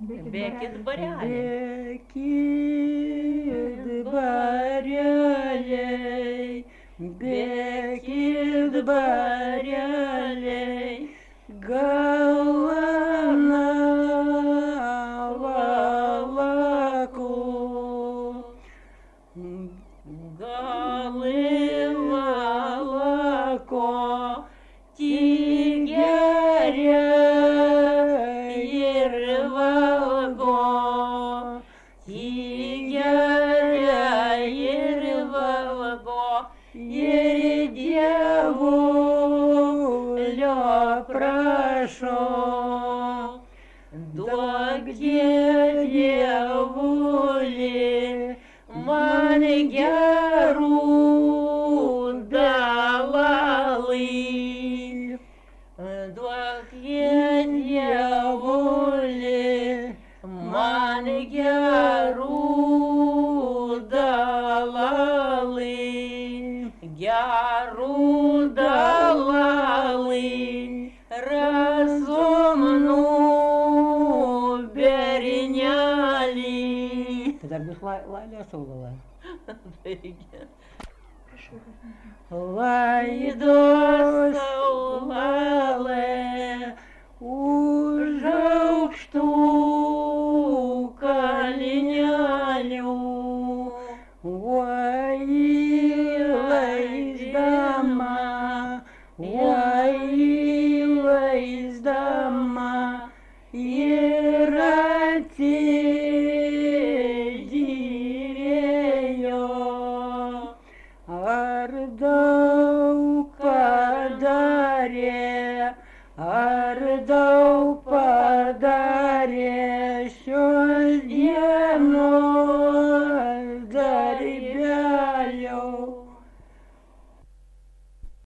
Bėkit bareliai. Bėkit bareliai, bėkit bareliai, galvana valaku. Gali valako, tik geria ir valgo, tik geria ir valgo, ir Dievulio prašo. Duok Dievuli man gerų dalalai. Duok Dievuli man gerų dalalai. Gerų dalalai razumnų bernelį. Tai dar bus Lailės augala. Laidos saulalė už aukštų kalnelių, oi laisdama ir atsidyrėjo. Ar daug padarė, ar daug padarė.